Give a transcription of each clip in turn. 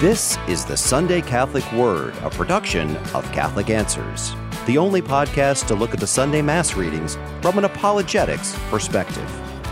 This is the Sunday Catholic Word, a production of Catholic Answers, the only podcast to look at the Sunday Mass readings from an apologetics perspective.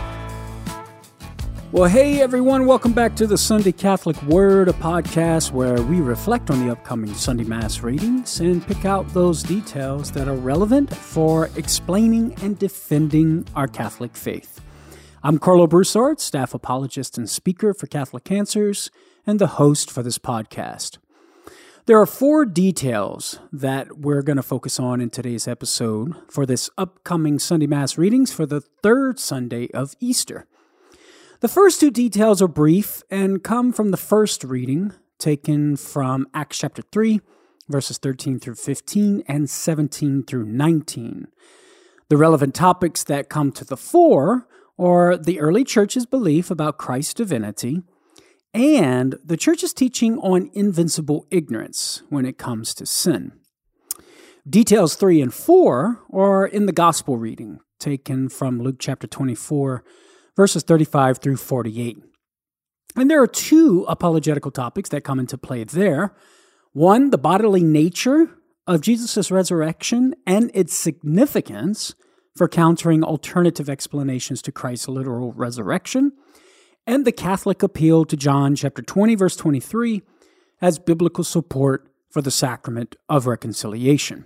Well, hey everyone, welcome back to the Sunday Catholic Word, a podcast where we reflect on the upcoming Sunday Mass readings and pick out those details that are relevant for explaining and defending our Catholic faith. I'm Carlo Broussard, staff apologist and speaker for Catholic Answers, and the host for this podcast. There are 4 details that we're going to focus on in today's episode for this upcoming Sunday Mass readings for the third Sunday of Easter. The first 2 details are brief and come from the first reading, taken from Acts chapter 3, verses 13 through 15 and 17 through 19. The relevant topics that come to the fore are the early church's belief about Christ's divinity and the church's teaching on invincible ignorance when it comes to sin. Details 3 and 4 are in the gospel reading, taken from Luke chapter 24, verses 35 through 48. And there are 2 apologetical topics that come into play there. One, the bodily nature of Jesus' resurrection and its significance for countering alternative explanations to Christ's literal resurrection, and the Catholic appeal to John chapter 20, verse 23, as biblical support for the sacrament of reconciliation.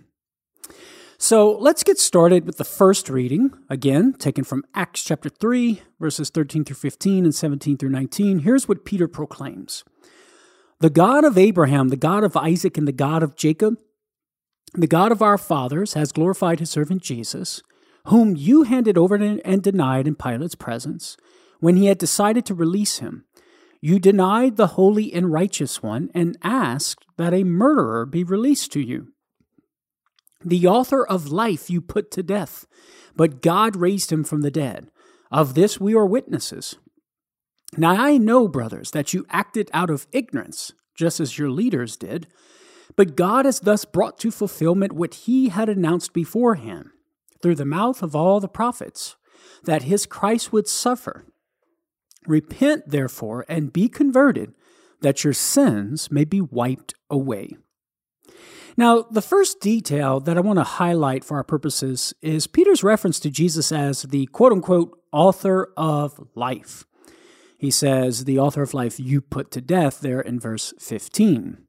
So let's get started with the first reading, again, taken from Acts chapter 3, verses 13 through 15 and 17 through 19. Here's what Peter proclaims. The God of Abraham, the God of Isaac, and the God of Jacob, the God of our fathers, has glorified his servant Jesus, whom you handed over and denied in Pilate's presence, when he had decided to release him. You denied the holy and righteous one and asked that a murderer be released to you. The author of life you put to death, but God raised him from the dead. Of this we are witnesses. Now I know, brothers, that you acted out of ignorance, just as your leaders did, but God has thus brought to fulfillment what he had announced beforehand, through the mouth of all the prophets, that his Christ would suffer. Repent, therefore, and be converted, that your sins may be wiped away. Now, the first detail that I want to highlight for our purposes is Peter's reference to Jesus as the quote-unquote author of life. He says, the author of life you put to death there in verse 15.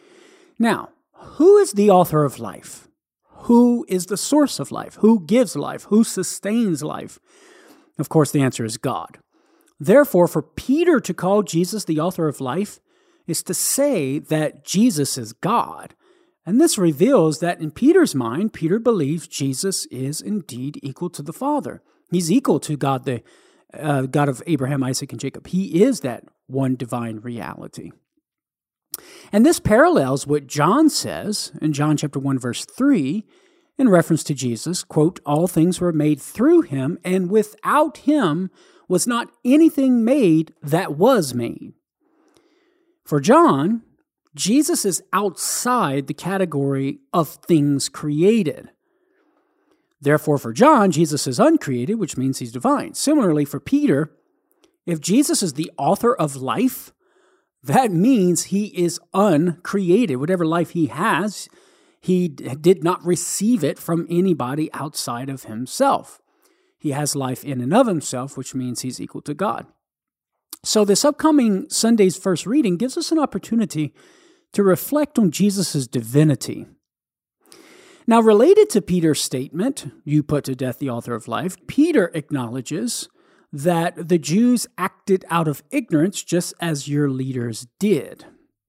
Now, who is the author of life? Who is the source of life? Who gives life? Who sustains life? Of course, the answer is God. Therefore, for Peter to call Jesus the author of life is to say that Jesus is God. And this reveals that in Peter's mind, Peter believes Jesus is indeed equal to the Father. He's equal to God, the God of Abraham, Isaac, and Jacob. He is that one divine reality. And this parallels what John says in John chapter 1, verse 3, in reference to Jesus, quote, all things were made through him, and without him was not anything made that was made. For John, Jesus is outside the category of things created. Therefore, for John, Jesus is uncreated, which means he's divine. Similarly, for Peter, if Jesus is the author of life, that means he is uncreated. Whatever life he has, he did not receive it from anybody outside of himself. He has life in and of himself, which means he's equal to God. So this upcoming Sunday's first reading gives us an opportunity to reflect on Jesus' divinity. Now, related to Peter's statement, you put to death the author of life, Peter acknowledges that the Jews acted out of ignorance just as your leaders did.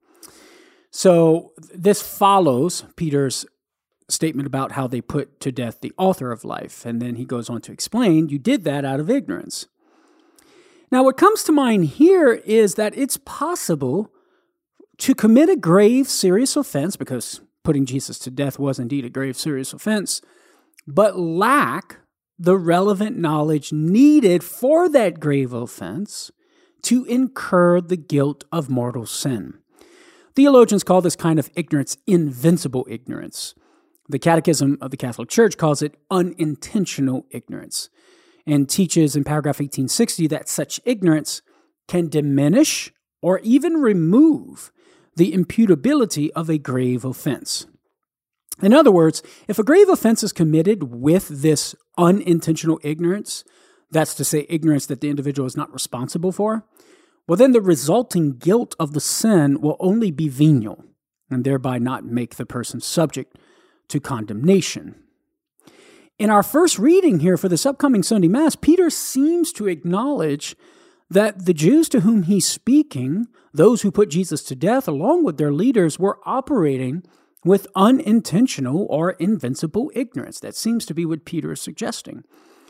So this follows Peter's statement about how they put to death the author of life. And then he goes on to explain, you did that out of ignorance. Now, what comes to mind here is that it's possible to commit a grave, serious offense, because putting Jesus to death was indeed a grave, serious offense, but lack the relevant knowledge needed for that grave offense to incur the guilt of mortal sin. Theologians call this kind of ignorance invincible ignorance. The Catechism of the Catholic Church calls it unintentional ignorance and teaches in paragraph 1860 that such ignorance can diminish or even remove the imputability of a grave offense. In other words, if a grave offense is committed with this unintentional ignorance, that's to say ignorance that the individual is not responsible for, well, then the resulting guilt of the sin will only be venial and thereby not make the person subject to condemnation. In our first reading here for this upcoming Sunday Mass, Peter seems to acknowledge that the Jews to whom he's speaking, those who put Jesus to death along with their leaders, were operating with unintentional or invincible ignorance. That seems to be what Peter is suggesting.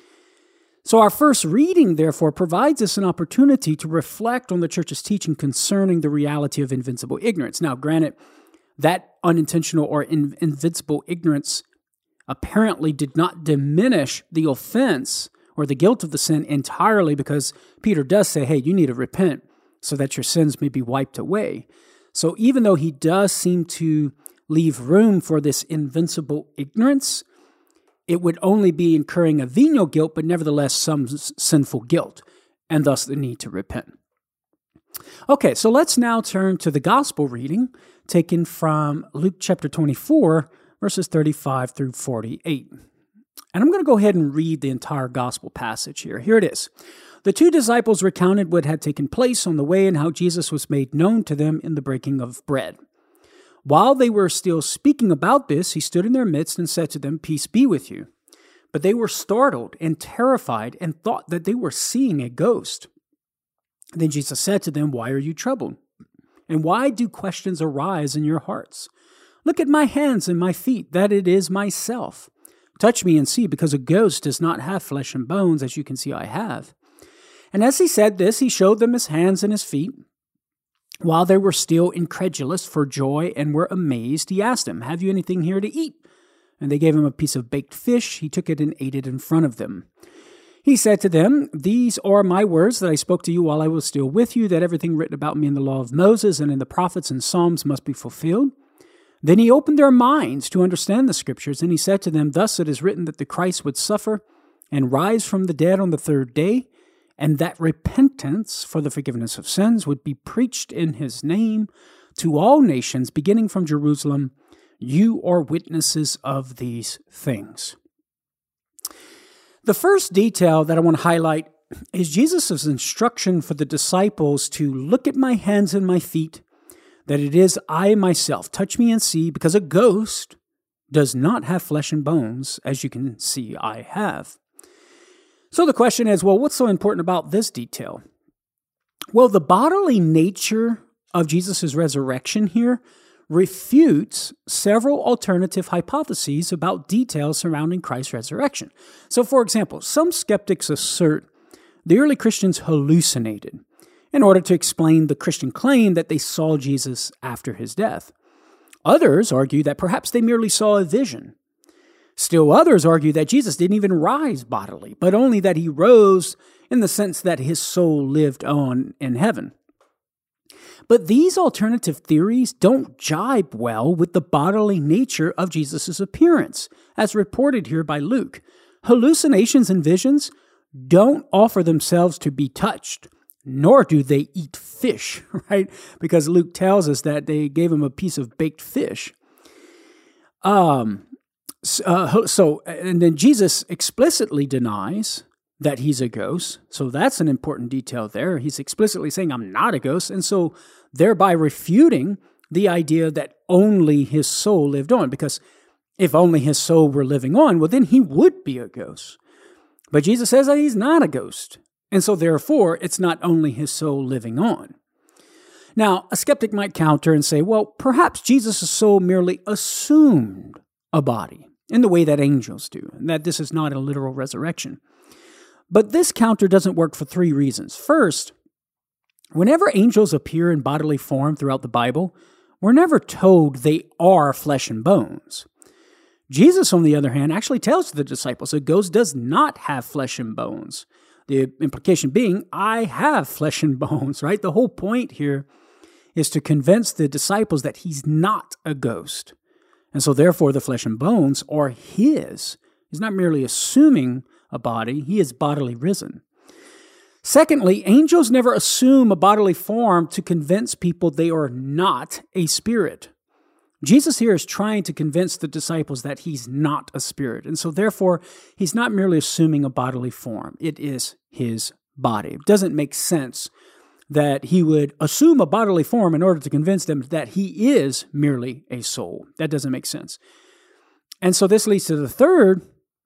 So our first reading, therefore, provides us an opportunity to reflect on the church's teaching concerning the reality of invincible ignorance. Now, granted, that unintentional or invincible ignorance apparently did not diminish the offense or the guilt of the sin entirely, because Peter does say, hey, you need to repent so that your sins may be wiped away. So even though he does seem to leave room for this invincible ignorance, it would only be incurring a venial guilt, but nevertheless some sinful guilt, and thus the need to repent. Okay, so let's now turn to the gospel reading taken from Luke chapter 24, verses 35 through 48. And I'm going to go ahead and read the entire gospel passage here. Here it is. The two disciples recounted what had taken place on the way and how Jesus was made known to them in the breaking of bread. While they were still speaking about this, he stood in their midst and said to them, "Peace be with you." But they were startled and terrified and thought that they were seeing a ghost. Then Jesus said to them, "Why are you troubled? And why do questions arise in your hearts? Look at my hands and my feet, that it is myself. Touch me and see, because a ghost does not have flesh and bones, as you can see I have." And as he said this, he showed them his hands and his feet. While they were still incredulous for joy and were amazed, he asked them, "Have you anything here to eat?" And they gave him a piece of baked fish. He took it and ate it in front of them. He said to them, "These are my words that I spoke to you while I was still with you, that everything written about me in the law of Moses and in the prophets and Psalms must be fulfilled." Then he opened their minds to understand the scriptures, and he said to them, "Thus it is written that the Christ would suffer and rise from the dead on the third day, and that repentance for the forgiveness of sins would be preached in his name to all nations, beginning from Jerusalem. You are witnesses of these things." The first detail that I want to highlight is Jesus' instruction for the disciples to look at my hands and my feet, that it is I myself. Touch me and see, because a ghost does not have flesh and bones, as you can see I have. So the question is, well, what's so important about this detail? Well, the bodily nature of Jesus' resurrection here refutes several alternative hypotheses about details surrounding Christ's resurrection. So, for example, some skeptics assert the early Christians hallucinated in order to explain the Christian claim that they saw Jesus after his death. Others argue that perhaps they merely saw a vision. Still others argue that Jesus didn't even rise bodily, but only that he rose in the sense that his soul lived on in heaven. But these alternative theories don't jibe well with the bodily nature of Jesus' appearance, as reported here by Luke. Hallucinations and visions don't offer themselves to be touched, nor do they eat fish, right? Because Luke tells us that they gave him a piece of baked fish. And then Jesus explicitly denies that he's a ghost. So that's an important detail there. He's explicitly saying, "I'm not a ghost." And so thereby refuting the idea that only his soul lived on. Because if only his soul were living on, well, then he would be a ghost. But Jesus says that he's not a ghost. And so therefore, it's not only his soul living on. Now, a skeptic might counter and say, well, perhaps Jesus' soul merely assumed a body in the way that angels do, and that this is not a literal resurrection. But this counter doesn't work for three reasons. First, whenever angels appear in bodily form throughout the Bible, we're never told they are flesh and bones. Jesus, on the other hand, actually tells the disciples a ghost does not have flesh and bones. The implication being, I have flesh and bones, right? The whole point here is to convince the disciples that he's not a ghost. And so therefore the flesh and bones are his. He's not merely assuming a body, he is bodily risen. Secondly, angels never assume a bodily form to convince people they are not a spirit. Jesus here is trying to convince the disciples that he's not a spirit. And so therefore, he's not merely assuming a bodily form. It is his body. It doesn't make sense that he would assume a bodily form in order to convince them that he is merely a soul. That doesn't make sense. And so this leads to the third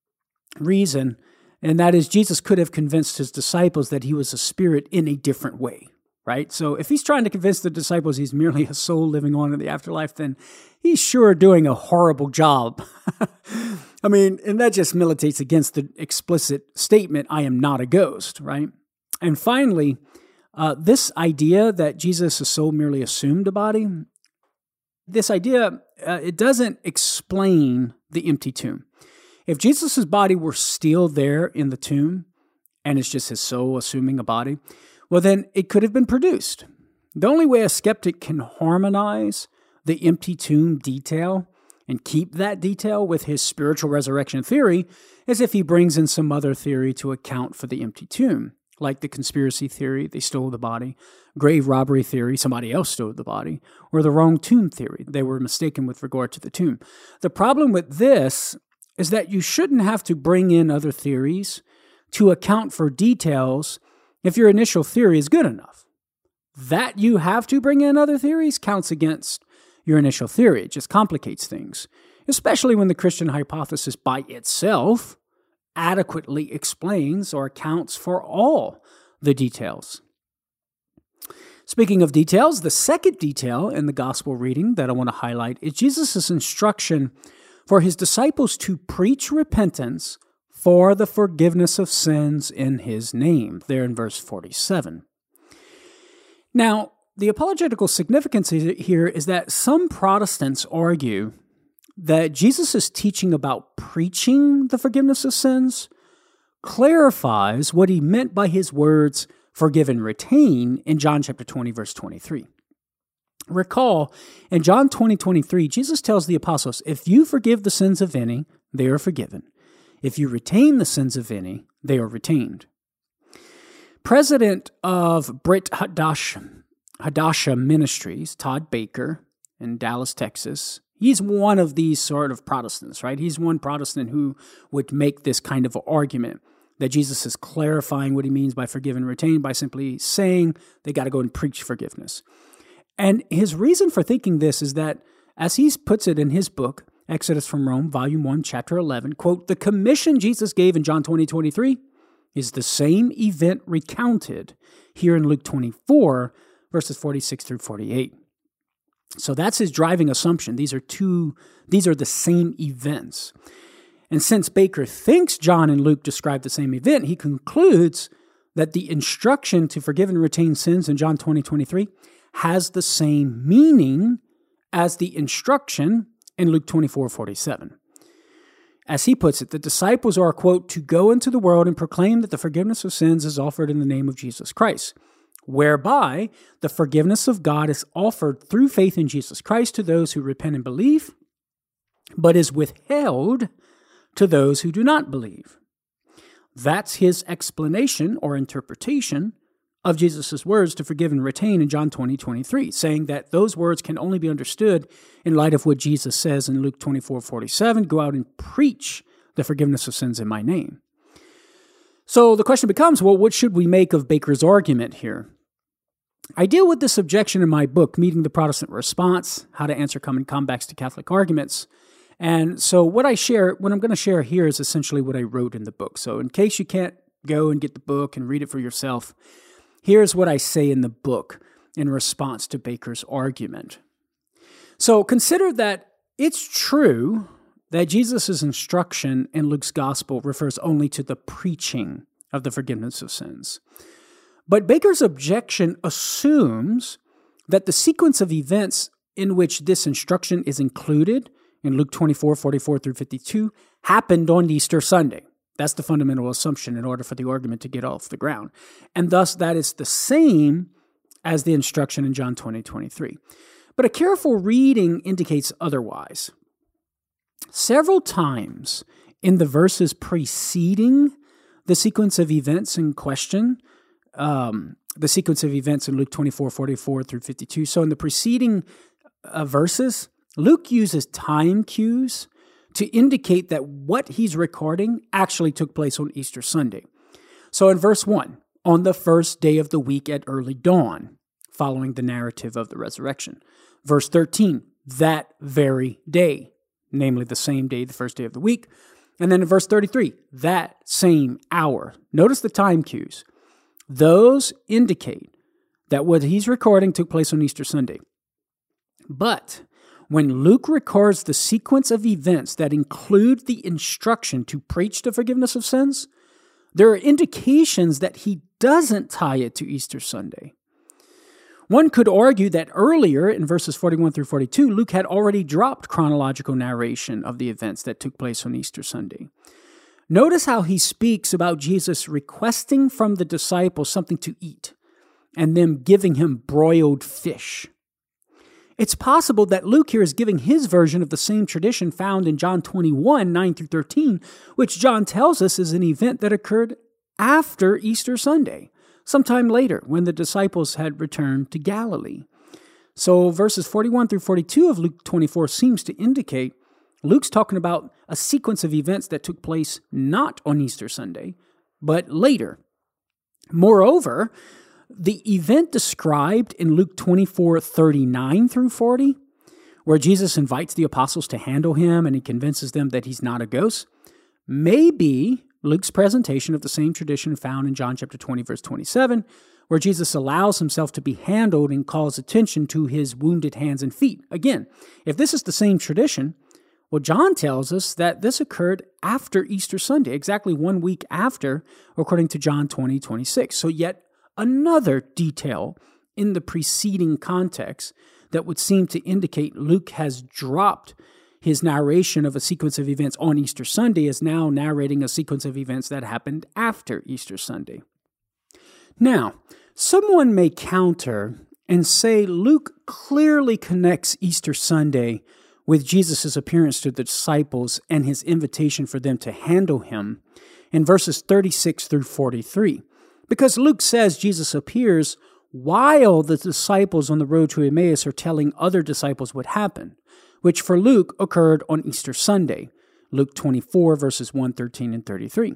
reason, and that is Jesus could have convinced his disciples that he was a spirit in a different way, right? So if he's trying to convince the disciples he's merely a soul living on in the afterlife, then he's sure doing a horrible job. I mean, and that just militates against the explicit statement, I am not a ghost, right? And finally, this idea that Jesus' soul merely assumed a body, this idea, it doesn't explain the empty tomb. If Jesus' body were still there in the tomb, and it's just his soul assuming a body, well, then it could have been produced. The only way a skeptic can harmonize the empty tomb detail and keep that detail with his spiritual resurrection theory is if he brings in some other theory to account for the empty tomb, like the conspiracy theory, they stole the body, grave robbery theory, somebody else stole the body, or the wrong tomb theory, they were mistaken with regard to the tomb. The problem with this is that you shouldn't have to bring in other theories to account for details if your initial theory is good enough. That you have to bring in other theories counts against your initial theory. It just complicates things, especially when the Christian hypothesis by itself adequately explains or accounts for all the details. Speaking of details, the second detail in the gospel reading that I want to highlight is Jesus' instruction for his disciples to preach repentance for the forgiveness of sins in his name, there in verse 47. Now, the apologetical significance here is that some Protestants argue that Jesus' teaching about preaching the forgiveness of sins clarifies what he meant by his words, forgive and retain, in John chapter 20, verse 23. Recall, in John 20:23, Jesus tells the apostles, if you forgive the sins of any, they are forgiven. If you retain the sins of any, they are retained. President of Brit Hadasha Ministries, Todd Baker, in Dallas, Texas, he's one of these sort of Protestants, right? He's one Protestant who would make this kind of argument that Jesus is clarifying what he means by forgive and retain by simply saying they got to go and preach forgiveness. And his reason for thinking this is that, as he puts it in his book, Exodus from Rome, Volume 1, Chapter 11, quote, the commission Jesus gave in John 20:23 is the same event recounted here in Luke 24, verses 46 through 48. So that's his driving assumption. These are the same events. And since Baker thinks John and Luke describe the same event, he concludes that the instruction to forgive and retain sins in John 20:23 has the same meaning as the instruction in Luke 24:47. As he puts it, the disciples are, quote, to go into the world and proclaim that the forgiveness of sins is offered in the name of Jesus Christ, whereby the forgiveness of God is offered through faith in Jesus Christ to those who repent and believe, but is withheld to those who do not believe. That's his explanation or interpretation of Jesus' words to forgive and retain in John 20:23, saying that those words can only be understood in light of what Jesus says in Luke 24:47, go out and preach the forgiveness of sins in my name. So the question becomes, well, what should we make of Baker's argument here? I deal with this objection in my book, Meeting the Protestant Response, How to Answer Common Comebacks to Catholic Arguments. And so what I'm going to share here is essentially what I wrote in the book. So in case you can't go and get the book and read it for yourself, here's what I say in the book in response to Baker's argument. So consider that it's true that Jesus' instruction in Luke's gospel refers only to the preaching of the forgiveness of sins. But Baker's objection assumes that the sequence of events in which this instruction is included in Luke 24:44 through 52 happened on Easter Sunday. That's the fundamental assumption in order for the argument to get off the ground. And thus, that is the same as the instruction in John 20:23. But a careful reading indicates otherwise. Several times in the verses preceding the sequence of events in question, the sequence of events in Luke 24:44 through 52. So in the preceding verses, Luke uses time cues to indicate that what he's recording actually took place on Easter Sunday. So in verse 1, on the first day of the week at early dawn, following the narrative of the resurrection. Verse 13, that very day, namely the same day, the first day of the week. And then in verse 33, that same hour. Notice the time cues. Those indicate that what he's recording took place on Easter Sunday. But when Luke records the sequence of events that include the instruction to preach the forgiveness of sins, there are indications that he doesn't tie it to Easter Sunday. One could argue that earlier in verses 41 through 42, Luke had already dropped chronological narration of the events that took place on Easter Sunday. Notice how he speaks about Jesus requesting from the disciples something to eat and them giving him broiled fish. It's possible that Luke here is giving his version of the same tradition found in John 21, 9 through 13, which John tells us is an event that occurred after Easter Sunday, sometime later when the disciples had returned to Galilee. So verses 41 through 42 of Luke 24 seems to indicate Luke's talking about a sequence of events that took place not on Easter Sunday, but later. Moreover, the event described in Luke 24:39 through 40, where Jesus invites the apostles to handle him and he convinces them that he's not a ghost, may be Luke's presentation of the same tradition found in John chapter 20, verse 27, where Jesus allows himself to be handled and calls attention to his wounded hands and feet. Again, if this is the same tradition, well, John tells us that this occurred after Easter Sunday, exactly 1 week after, according to John 20:26. So yet another detail in the preceding context that would seem to indicate Luke has dropped his narration of a sequence of events on Easter Sunday, is now narrating a sequence of events that happened after Easter Sunday. Now, someone may counter and say Luke clearly connects Easter Sunday with Jesus' appearance to the disciples and his invitation for them to handle him in verses 36 through 43. Because Luke says Jesus appears while the disciples on the road to Emmaus are telling other disciples what happened, which for Luke occurred on Easter Sunday, Luke 24, verses 1, 13, and 33.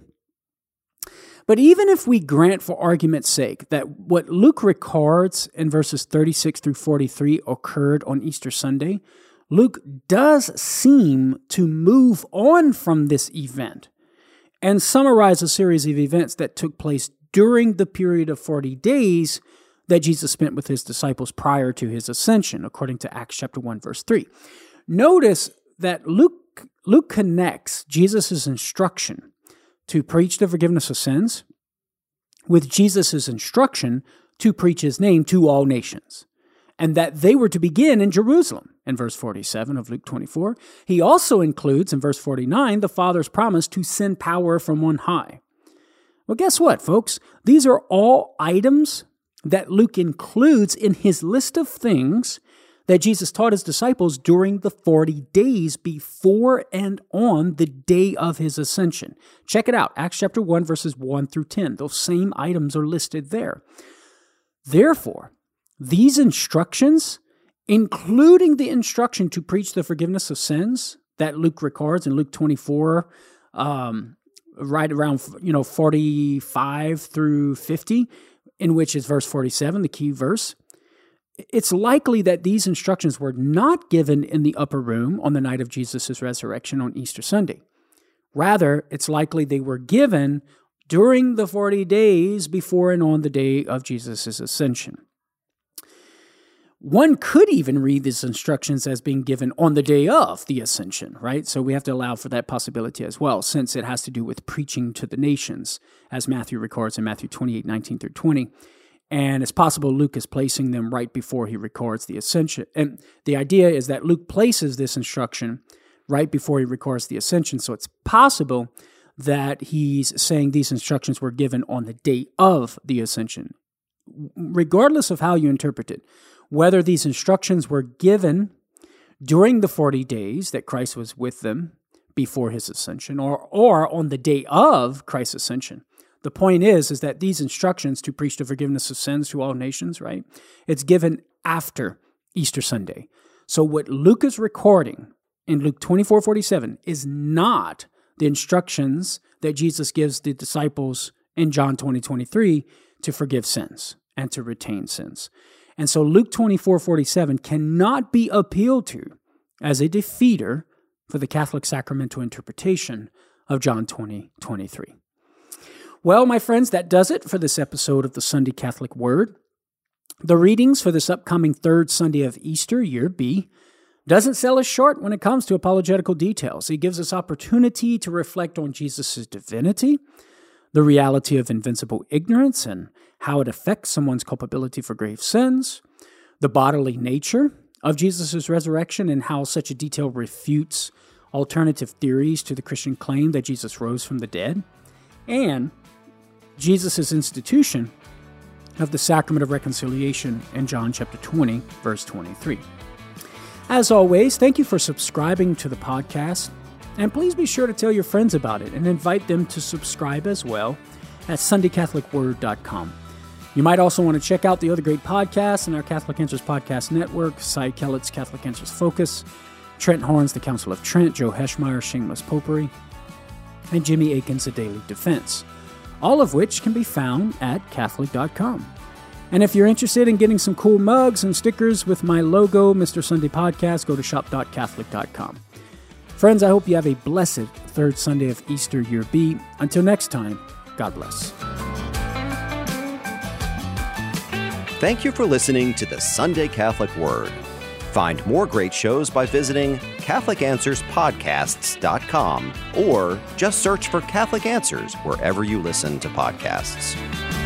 But even if we grant for argument's sake that what Luke records in verses 36 through 43 occurred on Easter Sunday, Luke does seem to move on from this event and summarize a series of events that took place during the period of 40 days that Jesus spent with his disciples prior to his ascension, according to Acts chapter 1, verse 3. Notice that Luke connects Jesus' instruction to preach the forgiveness of sins with Jesus' instruction to preach his name to all nations, and that they were to begin in Jerusalem, in verse 47 of Luke 24. He also includes, in verse 49, the Father's promise to send power from on high. Well, guess what, folks? These are all items that Luke includes in his list of things that Jesus taught his disciples during the 40 days before and on the day of his ascension. Check it out, Acts chapter 1, verses 1 through 10. Those same items are listed there. Therefore, these instructions, including the instruction to preach the forgiveness of sins that Luke records in Luke 24, right around 45 through 50, in which is verse 47, the key verse, it's likely that these instructions were not given in the upper room on the night of Jesus' resurrection on Easter Sunday. Rather, it's likely they were given during the 40 days before and on the day of Jesus' ascension. One could even read these instructions as being given on the day of the ascension, right? So we have to allow for that possibility as well, since it has to do with preaching to the nations, as Matthew records in Matthew 28, 19 through 20. And it's possible Luke is placing them right before he records the ascension. And the idea is that Luke places this instruction right before he records the ascension. So it's possible that he's saying these instructions were given on the day of the ascension. Regardless of how you interpret it, whether these instructions were given during the 40 days that Christ was with them before his ascension or on the day of Christ's ascension, The point is that these instructions to preach the forgiveness of sins to all nations, right? It's given after Easter Sunday. So what Luke is recording in Luke 24:47 is not the instructions that Jesus gives the disciples in John 20:23 to forgive sins and to retain sins. And so Luke 24:47 cannot be appealed to as a defeater for the Catholic sacramental interpretation of John 20:23. Well, my friends, that does it for this episode of the Sunday Catholic Word. The readings for this upcoming third Sunday of Easter, Year B, doesn't sell us short when it comes to apologetical details. It gives us opportunity to reflect on Jesus' divinity, the reality of invincible ignorance and how it affects someone's culpability for grave sins, the bodily nature of Jesus' resurrection and how such a detail refutes alternative theories to the Christian claim that Jesus rose from the dead, and Jesus' institution of the sacrament of reconciliation in John chapter 20, verse 23. As always, thank you for subscribing to the podcast, and please be sure to tell your friends about it and invite them to subscribe as well at SundayCatholicWord.com. You might also want to check out the other great podcasts in our Catholic Answers Podcast Network, Cy Kellett's Catholic Answers Focus, Trent Horn's The Council of Trent, Joe Heschmeyer's Shameless Popery, and Jimmy Akin's The Daily Defense, all of which can be found at Catholic.com. And if you're interested in getting some cool mugs and stickers with my logo, Mr. Sunday Podcast, go to shop.Catholic.com. Friends, I hope you have a blessed third Sunday of Easter, Year B. Until next time, God bless. Thank you for listening to the Sunday Catholic Word. Find more great shows by visiting CatholicAnswersPodcasts.com or just search for Catholic Answers wherever you listen to podcasts.